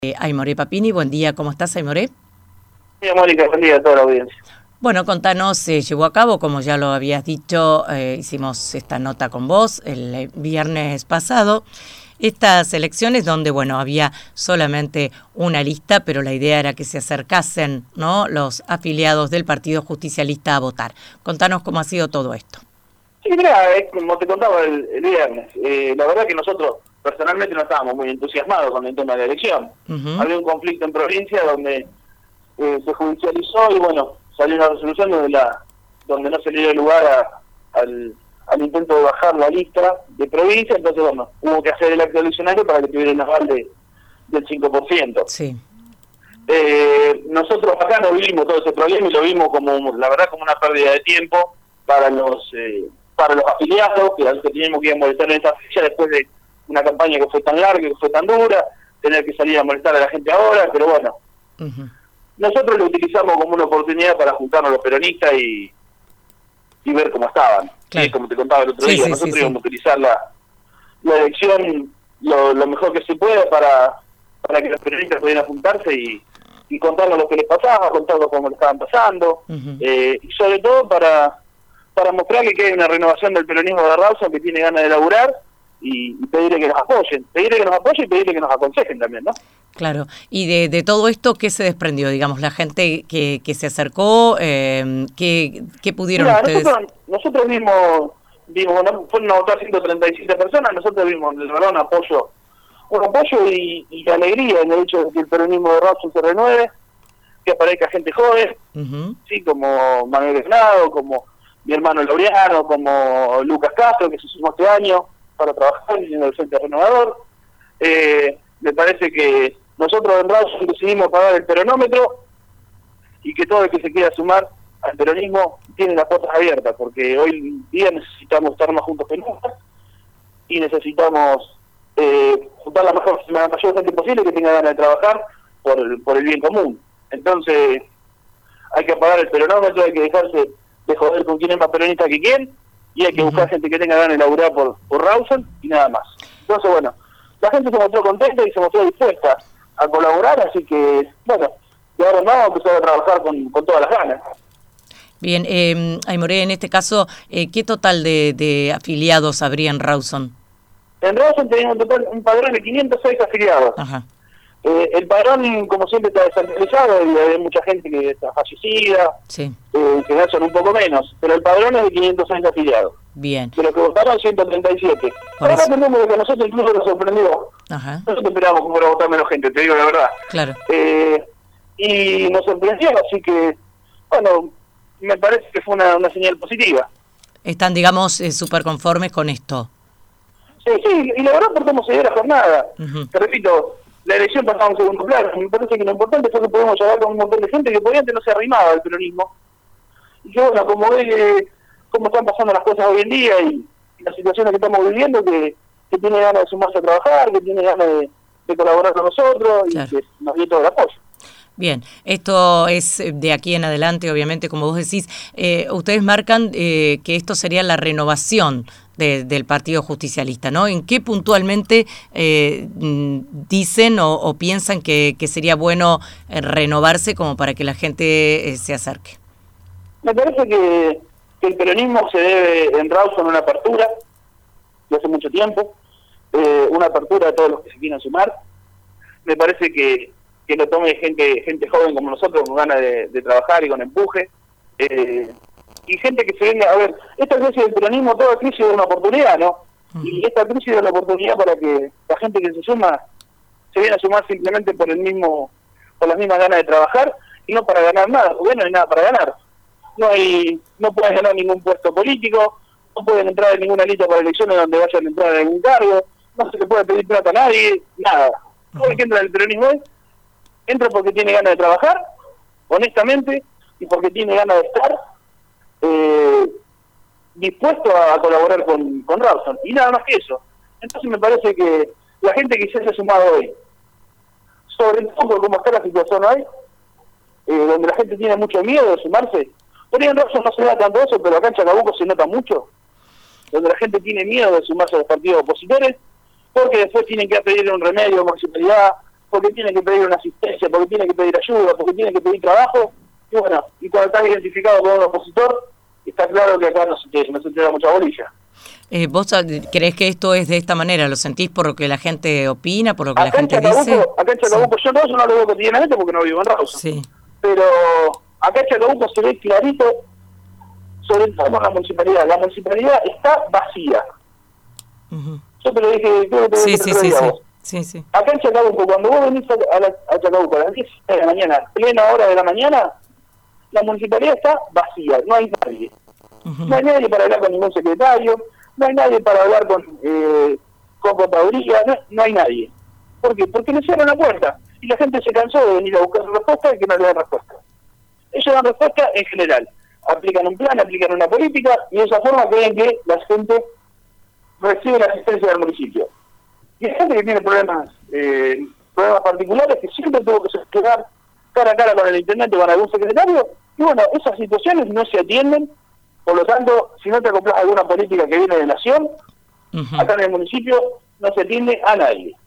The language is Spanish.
Aimoré Papini, buen día, ¿cómo estás, Aimoré? Sí, Mónica, buen día a toda la audiencia. Bueno, contanos, se llevó a cabo, como ya lo habías dicho, hicimos esta nota con vos el viernes pasado, estas elecciones donde, bueno, había solamente una lista, pero la idea era que se acercasen, ¿no?, los afiliados del Partido Justicialista a votar. Contanos cómo ha sido todo esto. Sí, mira, como te contaba el viernes, la verdad que nosotros personalmente no estábamos muy entusiasmados con el tema de la elección. Había un conflicto en provincia donde se judicializó y bueno, salió una resolución donde no se le dio lugar al intento de bajar la lista de provincia, entonces bueno, hubo que hacer el acto eleccionario para que tuviera un aval del 5%. Sí. Nosotros acá no vimos todo ese problema y lo vimos como, la verdad, como una pérdida de tiempo para los afiliados, que teníamos que ir a molestar en esta fecha después de una campaña que fue tan larga, que fue tan dura, tener que salir a molestar a la gente ahora, pero bueno, nosotros lo utilizamos como una oportunidad para juntarnos los peronistas y ver cómo estaban. Claro. Como te contaba el otro día, nosotros íbamos a utilizar la elección lo mejor que se pueda para que los peronistas pudieran juntarse y contarnos lo que les pasaba, contarnos cómo le estaban pasando, y sobre todo para mostrarle que hay una renovación del peronismo de Rawson que tiene ganas de laburar y pedirle que nos apoyen, y pedirle que nos aconsejen también, ¿no? Claro, y de todo esto, ¿qué se desprendió? Digamos, la gente que se acercó, ¿qué pudieron ustedes? Nosotros vimos, bueno, fueron a votar 137 personas, nosotros vimos, la verdad, un apoyo y alegría en el hecho de que el peronismo de Rawson se renueve, que aparezca gente joven, sí, como Manuel Venado, como mi hermano Laureano, como Lucas Castro, que se sumó este año para trabajar en el Frente Renovador. Me parece que nosotros en Rawson decidimos pagar el peronómetro y que todo el que se quiera sumar al peronismo tiene las puertas abiertas, porque hoy día necesitamos estar más juntos que nunca y necesitamos juntar la mayor gente posible que tenga ganas de trabajar por el bien común. Entonces hay que apagar el peronómetro, hay que dejarse de joder con quién es más peronista que quién, y hay que buscar gente que tenga ganas de laburar por Rawson y nada más. Entonces, bueno, la gente se mostró contenta y se mostró dispuesta a colaborar, así que, bueno, y ahora vamos a empezar a trabajar con todas las ganas. Bien, Aimoré, en este caso, ¿qué total de afiliados habría en Rawson? En Rawson tenemos un padrón de 506 afiliados. Ajá. El padrón, como siempre, está desactualizado y hay mucha gente que está fallecida, sí, que ya son un poco menos, pero el padrón es de 506 afiliados. Bien. De los que votaron 137. Ahora el número que a nosotros incluso nos sorprendió. Ajá. Nosotros esperábamos que fuera a votar menos gente, te digo la verdad. Claro. Y nos sorprendió, así que, bueno, me parece que fue una señal positiva. Están, digamos, súper conformes con esto. Sí, y la verdad por cómo se dio la jornada. Te repito, la elección pasaba en segundo plano. Me parece que lo importante fue que pudimos llegar con un montón de gente que podía antes no se arrimaba al peronismo. Y yo, bueno, como ve cómo están pasando las cosas hoy en día y las situaciones que estamos viviendo, que tiene ganas de sumarse a trabajar, que tiene ganas de colaborar con nosotros, claro, y que nos dio todo el apoyo. Bien, esto es de aquí en adelante, obviamente, como vos decís, ustedes marcan que esto sería la renovación del Partido Justicialista, ¿no? ¿En qué puntualmente dicen o piensan que sería bueno renovarse como para que la gente se acerque? Me parece que el peronismo se debe en Rawson una apertura de hace mucho tiempo, una apertura a todos los que se quieran sumar. Me parece que lo tome gente joven como nosotros, con ganas de trabajar y con empuje, y gente que se venga a ver. Esta crisis del peronismo, toda crisis es una oportunidad, ¿no? Y esta crisis es una oportunidad para que la gente que se suma se viene a sumar simplemente por las mismas ganas de trabajar y no para ganar nada, porque no hay nada para ganar. No pueden ganar ningún puesto político, no pueden entrar en ninguna lista para elecciones donde vayan a entrar en algún cargo, no se le puede pedir plata a nadie, nada. Todo el que entra en el peronismo entra porque tiene ganas de trabajar, honestamente, y porque tiene ganas de estar dispuesto a colaborar con Rawson, y nada más que eso. Entonces me parece que la gente que se haya sumado hoy, sobre todo por cómo está la situación hoy, donde la gente tiene mucho miedo de sumarse, por ahí en Rawson no se da tanto eso, pero acá en Chacabuco se nota mucho, donde la gente tiene miedo de sumarse a los partidos opositores, porque después tienen que pedirle un remedio a municipalidad, porque tiene que pedir una asistencia, porque tiene que pedir ayuda, porque tiene que pedir trabajo, y bueno, y cuando estás identificado como un opositor, está claro que acá no se te da mucha bolilla. ¿Vos creés que esto es de esta manera? ¿Lo sentís por lo que la gente opina, por lo que la gente dice? Acá en Chacabuco, sí. Yo todo eso no lo veo cotidianamente porque no vivo en Rawson. Sí. Pero acá en Chacabuco se ve clarito, sobre todo con la municipalidad. La municipalidad está vacía. Uh-huh. Yo te lo dije, creo que sí. Acá en Chacabuco, cuando vos venís a Chacabuco a las 10 de la mañana, plena hora de la mañana, la municipalidad está vacía, no hay nadie. Uh-huh. No hay nadie para hablar con ningún secretario, no hay nadie para hablar con contaduría, no hay nadie. ¿Por qué? Porque le cierran la puerta y la gente se cansó de venir a buscar respuesta y que no le dan respuesta. Ellos dan respuesta en general, aplican un plan, aplican una política y de esa forma creen que la gente recibe la asistencia del municipio. Y hay gente que tiene problemas particulares que siempre tuvo que quedar cara a cara con el intendente o con algún secretario, y bueno, esas situaciones no se atienden. Por lo tanto, si no te acoplas a alguna política que viene de nación, uh-huh, acá en el municipio no se atiende a nadie.